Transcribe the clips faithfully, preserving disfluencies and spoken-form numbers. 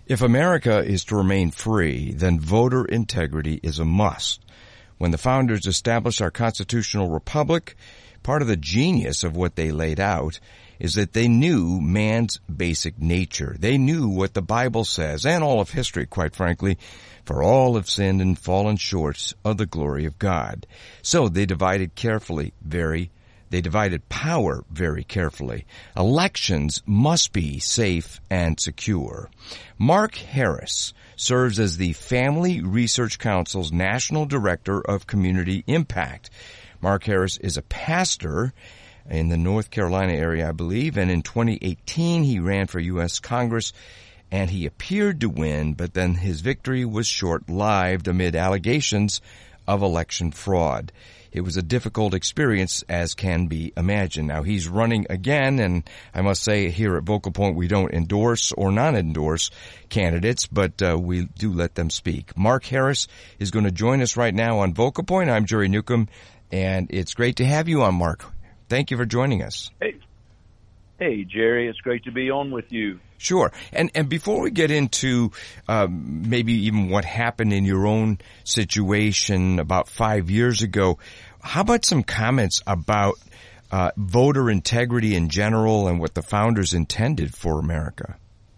If America is to remain free, then voter integrity is a must. When the founders established our constitutional republic, part of the genius of what they laid out is that they knew man's basic nature. They knew what the Bible says, and all of history, quite frankly, for all have sinned and fallen short of the glory of God. So they divided carefully, very They divided power very carefully. Elections must be safe and secure. Mark Harris serves as the Family Research Council's National Director of Community Impact. Mark Harris is a pastor in the North Carolina area, I believe, and in twenty eighteen he ran for U S Congress, and he appeared to win, but then his victory was short-lived amid allegations of election fraud. It was a difficult experience, as can be imagined. Now, he's running again, and I must say here at Vocal Point, we don't endorse or not endorse candidates, but uh, we do let them speak. Mark Harris is going to join us right now on Vocal Point. I'm Jerry Newcomb, and it's great to have you on, Mark. Thank you for joining us. Hey, hey Jerry, it's great to be on with you. Sure. And and before we get into um, maybe even what happened in your own situation about five years ago, how about some comments about uh, voter integrity in general and what the founders intended for America?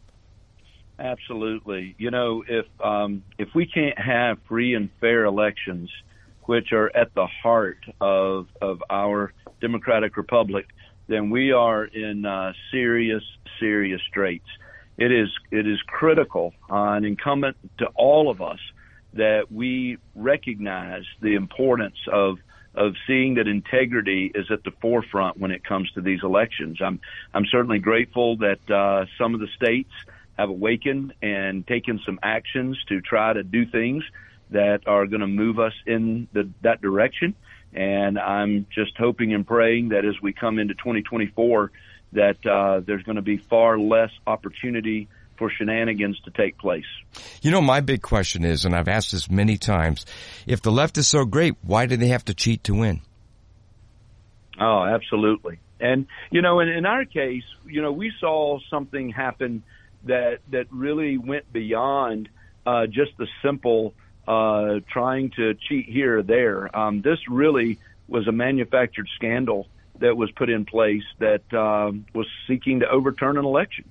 Absolutely. You know, if um, if we can't have free and fair elections, which are at the heart of of our democratic republic, then we are in uh, serious, serious straits. It is it is critical uh, and incumbent to all of us that we recognize the importance of of seeing that integrity is at the forefront when it comes to these elections. I'm I'm certainly grateful that uh, some of the states have awakened and taken some actions to try to do things that are going to move us in the, that direction. And I'm just hoping and praying that as we come into twenty twenty-four, that uh, there's going to be far less opportunity for shenanigans to take place. You know, my big question is, and I've asked this many times, if the left is so great, why do they have to cheat to win? Oh, absolutely. And, you know, in, in our case, you know, we saw something happen that, that really went beyond uh, just the simple uh, trying to cheat here or there. Um, this really was a manufactured scandal that was put in place that um, was seeking to overturn an election.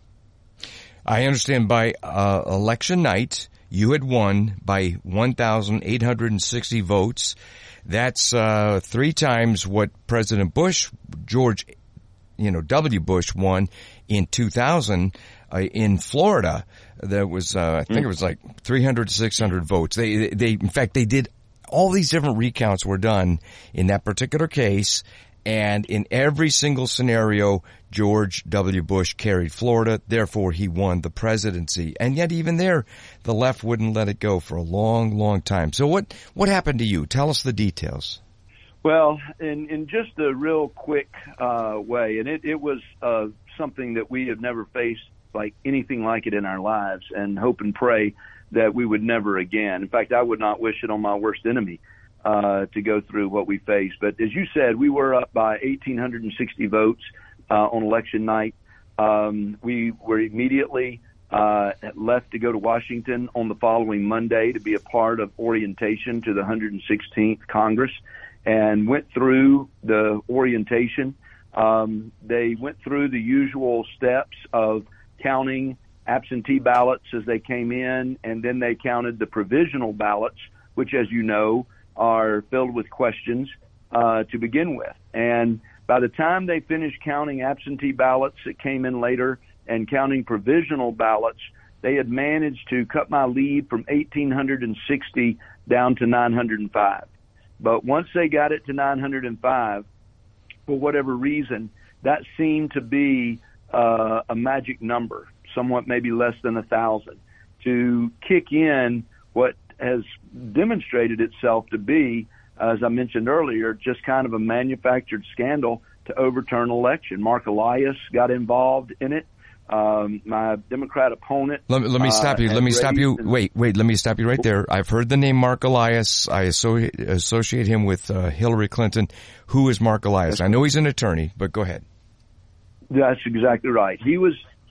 I understand by uh, election night, you had won by one thousand eight hundred sixty votes. That's uh, three times what President Bush, George, you know, W. Bush won in two thousand uh, in Florida. There was, uh, I think mm. it was like three hundred to six hundred votes. They, they, in fact, they did all these different recounts were done in that particular case. And in every single scenario, George W. Bush carried Florida. Therefore, he won the presidency. And yet even there, the left wouldn't let it go for a long, long time. So what, what happened to you? Tell us the details. Well, in, in just a real quick uh, way, and it, it was uh, something that we have never faced like anything like it in our lives, and hope and pray that we would never again. In fact, I would not wish it on my worst enemy. Uh, to go through what we faced. But as you said, we were up by one thousand eight hundred sixty votes uh, on election night. Um, we were immediately uh, left to go to Washington on the following Monday to be a part of orientation to the one hundred sixteenth Congress, and went through the orientation. Um, they went through the usual steps of counting absentee ballots as they came in, and then they counted the provisional ballots, which, as you know, are filled with questions uh, to begin with. And by the time they finished counting absentee ballots that came in later and counting provisional ballots, they had managed to cut my lead from one thousand eight hundred sixty down to nine hundred five. But once they got it to nine hundred five, for whatever reason, that seemed to be uh, a magic number, somewhat maybe less than a thousand, to kick in what has demonstrated itself to be, as I mentioned earlier, just kind of a manufactured scandal to overturn an election. Mark Elias got involved in it. Um, my Democrat opponent. Let me, let me stop you. Uh, let me stop you. Wait, wait. Let me stop you right there. I've heard the name Mark Elias. I associate, associate him with uh, Hillary Clinton. Who is Mark Elias? I know he's an attorney, but go ahead. That's exactly right. He was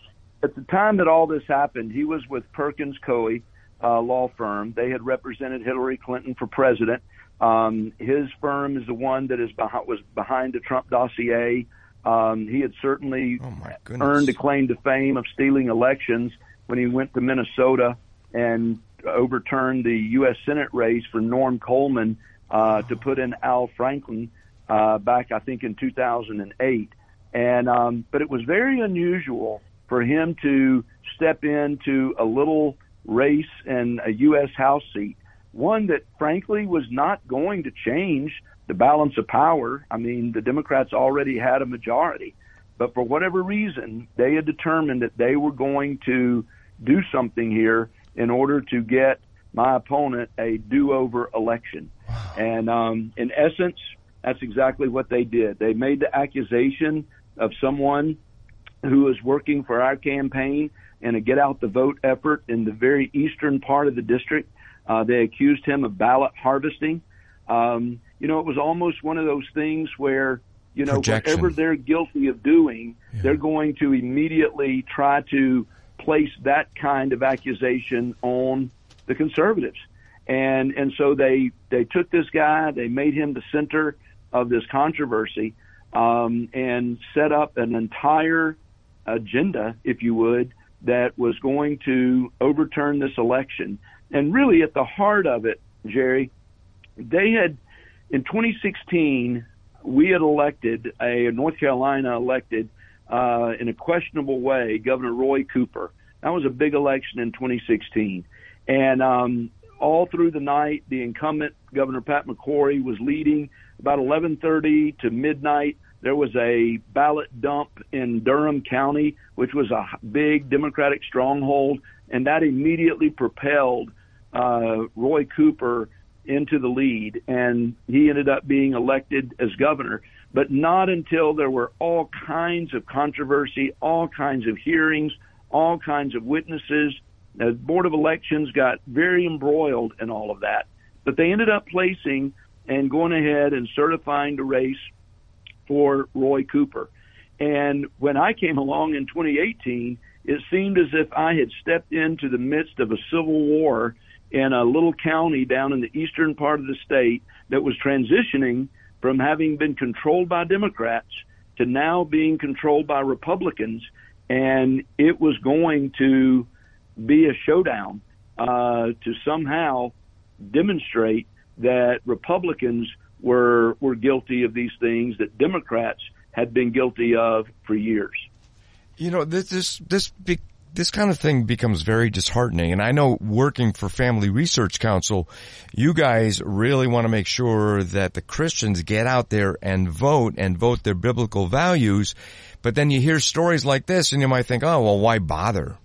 at the time that all this happened, he was with Perkins Coie uh, law firm. They had represented Hillary Clinton for president. Um, his firm is the one that is behind, was behind the Trump dossier. Um, he had certainly oh my earned a claim to fame of stealing elections when he went to Minnesota and overturned the U S Senate race for Norm Coleman uh, to put in Al Franken uh, back, I think, in two thousand eight. And um, but it was very unusual for him to step into a little race in a U S House seat, one that, frankly, was not going to change the balance of power. I mean, the Democrats already had a majority. But for whatever reason, they had determined that they were going to do something here in order to get my opponent a do-over election. And um, in essence, that's exactly what they did. They made the accusation of someone who was working for our campaign in a get-out-the-vote effort in the very eastern part of the district. Uh, they accused him of ballot harvesting. Um, you know, it was almost one of those things where, you know, Projection. whatever they're guilty of doing, yeah. they're going to immediately try to place that kind of accusation on the conservatives. And and so they, they took this guy, they made him the center of this controversy, um, and set up an entire agenda, if you would, that was going to overturn this election. And really at the heart of it, Jerry, they had, in twenty sixteen, we had elected, a North Carolina elected, uh, in a questionable way, Governor Roy Cooper. That was a big election in twenty sixteen. And um, all through the night, the incumbent, Governor Pat McCrory, was leading. About eleven thirty to midnight, there was a ballot dump in Durham County, which was a big Democratic stronghold, and that immediately propelled uh, Roy Cooper into the lead, and he ended up being elected as governor. But not until there were all kinds of controversy, all kinds of hearings, all kinds of witnesses. The Board of Elections got very embroiled in all of that. But they ended up placing and going ahead and certifying the race for Roy Cooper. And when I came along in twenty eighteen, it seemed as if I had stepped into the midst of a civil war in a little county down in the eastern part of the state that was transitioning from having been controlled by Democrats to now being controlled by Republicans. And it was going to be a showdown uh, to somehow demonstrate that Republicans were were guilty of these things that Democrats had been guilty of for years. You know, this this this be, this kind of thing becomes very disheartening. And I know, working for Family Research Council, you guys really want to make sure that the Christians get out there and vote and vote their biblical values. But then you hear stories like this, and you might think, oh, well, why bother?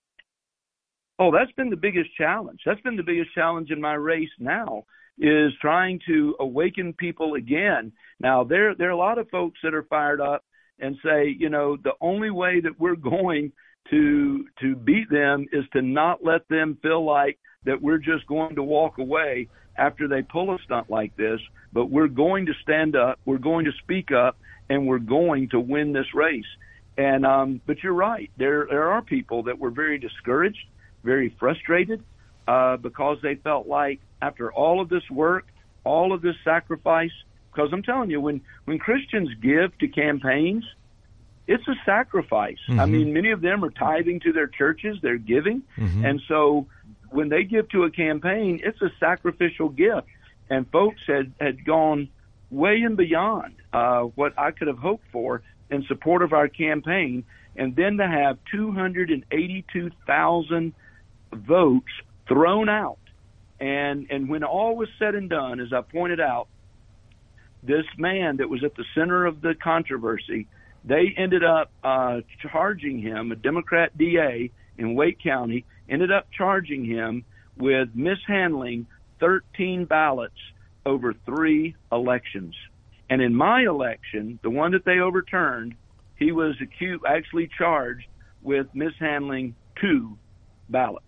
Oh, that's been the biggest challenge. That's been the biggest challenge in my race now, is trying to awaken people again. Now, there there are a lot of folks that are fired up and say, you know, the only way that we're going to to beat them is to not let them feel like that we're just going to walk away after they pull a stunt like this, but we're going to stand up, we're going to speak up, and we're going to win this race. And um, but you're right, there there are people that were very discouraged, very frustrated, uh, because they felt like after all of this work, all of this sacrifice, because I'm telling you, when, when Christians give to campaigns, it's a sacrifice. Mm-hmm. I mean, many of them are tithing to their churches, they're giving. Mm-hmm. And so when they give to a campaign, it's a sacrificial gift. And folks had, had gone way and beyond uh, what I could have hoped for in support of our campaign. And then to have two hundred eighty-two thousand votes thrown out. And and when all was said and done, as I pointed out, this man that was at the center of the controversy, they ended up uh, charging him, a Democrat D A in Wake County, ended up charging him with mishandling thirteen ballots over three elections. And in my election, the one that they overturned, he was accused, actually charged with mishandling two ballots.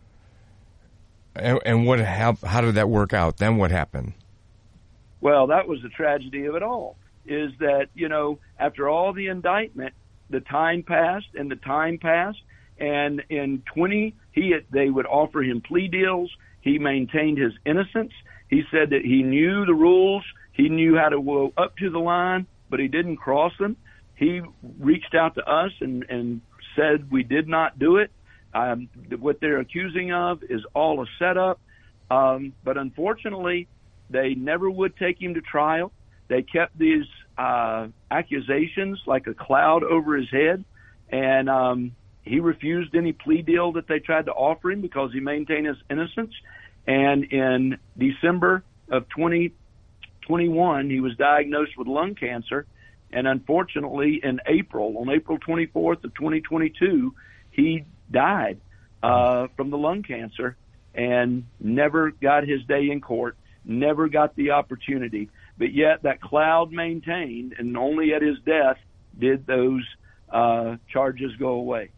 And, and what? How, how did that work out? Then what happened? Well, that was the tragedy of it all, is that, you know, after all the indictment, the time passed and the time passed, And in twenty, he they would offer him plea deals. He maintained his innocence. He said that he knew the rules. He knew how to go up to the line, but he didn't cross them. He reached out to us and, and said we did not do it. Um, what they're accusing of is all a setup. Um, but unfortunately, they never would take him to trial. They kept these uh, accusations like a cloud over his head. And um, he refused any plea deal that they tried to offer him because he maintained his innocence. And in December of twenty twenty-one, he was diagnosed with lung cancer. And unfortunately, in April, on April twenty-fourth of twenty twenty-two, he died uh, from the lung cancer and never got his day in court, never got the opportunity. But yet that cloud maintained, and only at his death did those uh, charges go away.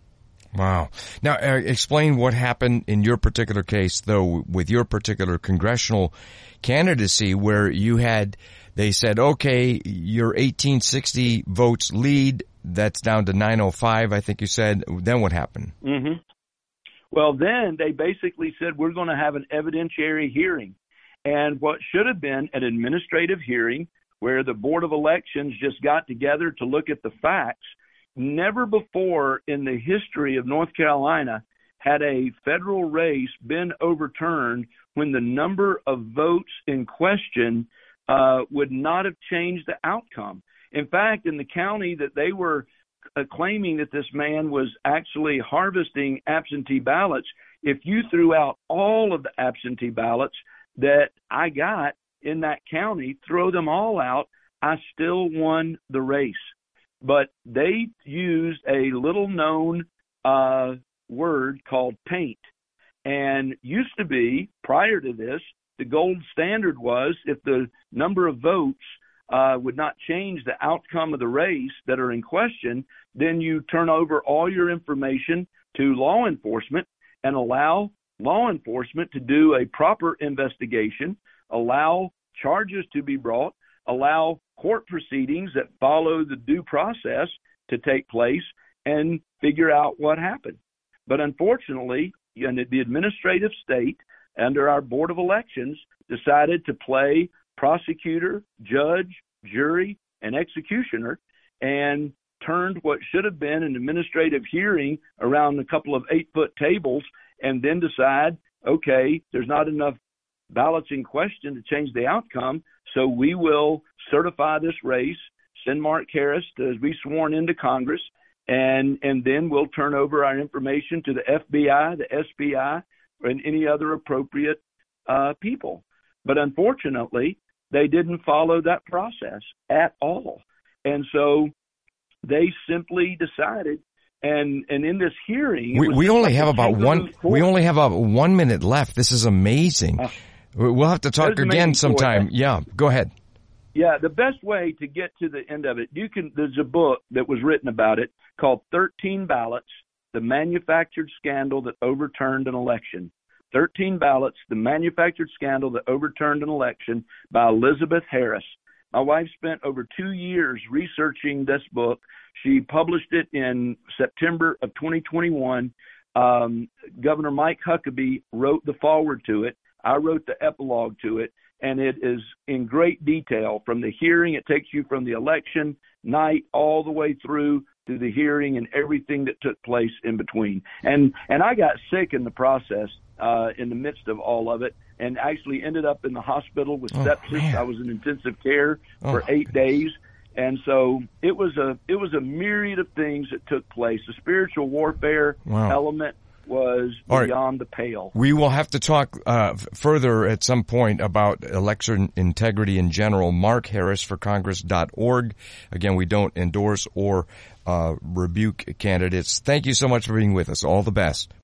Wow. Now, uh, explain what happened in your particular case, though, with your particular congressional candidacy, where you had, they said, okay, your eighteen sixty votes lead, that's down to nine oh five, I think you said. Then what happened? Mm-hmm. Well, then they basically said, we're going to have an evidentiary hearing. And what should have been an administrative hearing where the Board of Elections just got together to look at the facts, never before in the history of North Carolina had a federal race been overturned when the number of votes in question uh, would not have changed the outcome. In fact, in the county that they were uh, claiming that this man was actually harvesting absentee ballots, if you threw out all of the absentee ballots that I got in that county, throw them all out, I still won the race. But they used a little known uh, word called paint. And used to be, prior to this, the gold standard was if the number of votes uh, would not change the outcome of the race that are in question, then you turn over all your information to law enforcement and allow law enforcement to do a proper investigation, allow charges to be brought, allow court proceedings that follow the due process to take place, and figure out what happened. But unfortunately, the administrative state under our Board of Elections decided to play prosecutor, judge, jury, and executioner, and turned what should have been an administrative hearing around a couple of eight-foot tables, and then decide, okay, there's not enough ballots in question to change the outcome, so we will certify this race, send Mark Harris to be sworn into Congress, and and then we'll turn over our information to the F B I, the S P I, and any other appropriate uh, people. But unfortunately, they didn't follow that process at all. And so they simply decided, and, and in this hearing... We, we only like have about one, we only have about one minute left. This is amazing. Uh, we'll have to talk again sometime. Yeah, go ahead. Yeah, the best way to get to the end of it, you can. There's a book that was written about it called thirteen Ballots, The Manufactured Scandal That Overturned an Election. thirteen Ballots, The Manufactured Scandal That Overturned an Election by Elizabeth Harris. My wife spent over two years researching this book. She published it in September of twenty twenty-one. Um, Governor Mike Huckabee wrote the foreword to it. I wrote the epilogue to it. And it is in great detail from the hearing. It takes you from the election night all the way through to the hearing and everything that took place in between. And and I got sick in the process uh, in the midst of all of it, and actually ended up in the hospital with oh, sepsis. Man. I was in intensive care oh, for eight days. And so it was a it was a myriad of things that took place. The spiritual warfare wow. element was beyond right. the pale. We will have to talk uh, f- further at some point about election integrity in general. Mark Harris for Congress dot org. Again, we don't endorse or uh, rebuke candidates. Thank you so much for being with us. All the best.